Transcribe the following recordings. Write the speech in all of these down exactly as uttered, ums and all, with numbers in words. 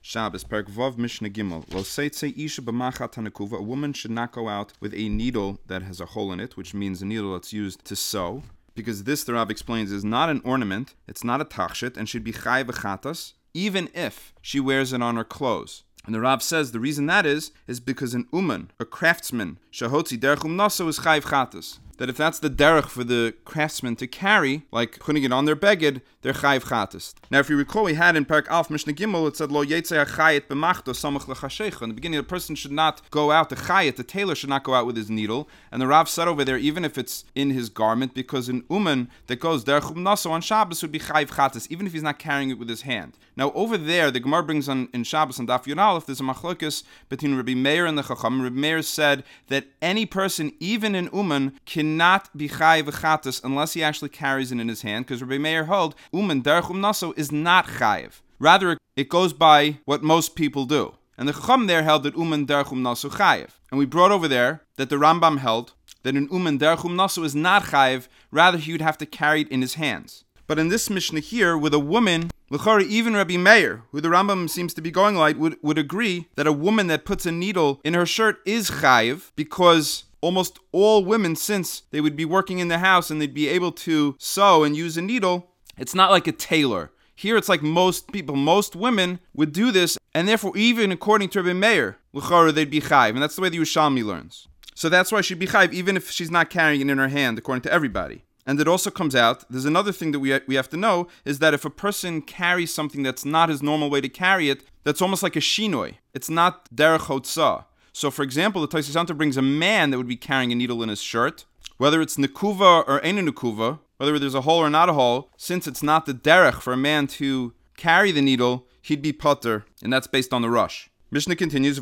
Shabbos, Perek Vav, Mishnah Gimel. Lo seitze isha b'machat hanekuva. A woman should not go out with a needle that has a hole in it, which means a needle that's used to sew. Because this, the Rav explains, is not an ornament, it's not a tachshit, and should be chay v'chatas, even if she wears it on her clothes. And the Rav says the reason that is, is because an uman, a craftsman, shahotzi derech umnaso is chay v'chatas. That if that's the derech for the craftsman to carry, like putting it on their beged, they're chayiv chatas. Now, if you recall, we had in Perek Alf Mishnah Gimel, it said lo yetzei hachayit b'machto samach l'chashecha. In the beginning, the person should not go out, the chayit, the tailor should not go out with his needle. And the Rav said over there, even if it's in his garment, because an uman that goes derech umnaso on Shabbos would be chayiv chatas, even if he's not carrying it with his hand. Now, over there, the Gemara brings on in Shabbos and Daf Yud Aleph, there's a machlokes between Rabbi Meir and the Chacham. Rabbi Meir said that any person, even an uman, can not be chayiv v'chatas unless he actually carries it in his hand, because Rabbi Meir held uman derech umnaso is not chayiv. Rather, it goes by what most people do. And the Chacham there held that uman derech umnaso chayiv. And we brought over there that the Rambam held that an uman derech umnaso is not chayiv. Rather, he would have to carry it in his hands. But in this Mishnah here, with a woman, l'chari, even Rabbi Meir, who the Rambam seems to be going like, would, would agree that a woman that puts a needle in her shirt is chayiv, because almost all women, since they would be working in the house and they'd be able to sew and use a needle, it's not like a tailor. Here it's like most people, most women would do this, and therefore even according to Rabbi Meir, l'chari, they'd be chayiv, and that's the way the Yerushalmi learns. So that's why she'd be chayiv, even if she's not carrying it in her hand, according to everybody. And it also comes out, there's another thing that we ha- we have to know, is that if a person carries something that's not his normal way to carry it, that's almost like a shinoi. It's not derech hotzah. So for example, the Tosfos Yontif brings a man that would be carrying a needle in his shirt, whether it's nekuva or ain't a nekuva, whether there's a hole or not a hole, since it's not the derech for a man to carry the needle, he'd be potter, and that's based on the rush. Mishnah continues,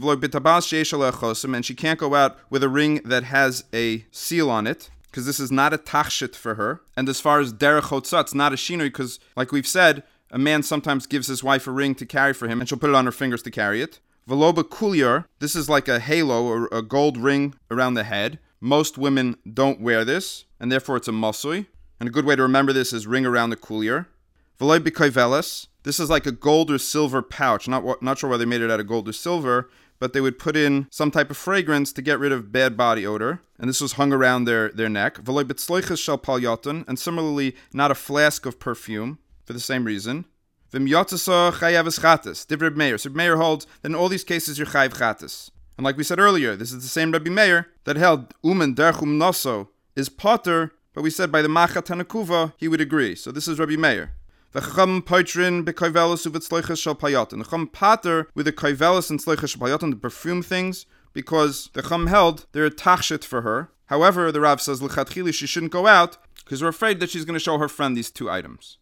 and she can't go out with a ring that has a seal on it, because this is not a tachshit for her. And as far as derech hotzah, it's not a shinoi, because like we've said, a man sometimes gives his wife a ring to carry for him, and she'll put it on her fingers to carry it. Veloba kulyar, this is like a halo or a gold ring around the head. Most women don't wear this, and therefore it's a masui. And a good way to remember this is ring around the kulyar. Veloy b'koiveles, this is like a gold or silver pouch. Not not sure why they made it out of gold or silver, but they would put in some type of fragrance to get rid of bad body odor. And this was hung around their, their neck. Veloy b'tzloiches shel palyoton, and similarly, not a flask of perfume, for the same reason. V'myotzasa chayav es chatas, div Reb Meir. So Reb Meir holds that in all these cases you're chayav chatas. And like we said earlier, this is the same Rabbi Meir that held umen derech umnaso is potter, but we said by the machat hanekuva he would agree. So this is Rabbi Meir. The Chacham poitrin bekoivelis uvetzloiches shel palyoton. The Chacham pater with the koivelis and tzloiches shel palyoton, the perfume things, because the Chacham held they're a tachshit for her. However, the Rav says l'chatchili she shouldn't go out because we're afraid that she's going to show her friend these two items.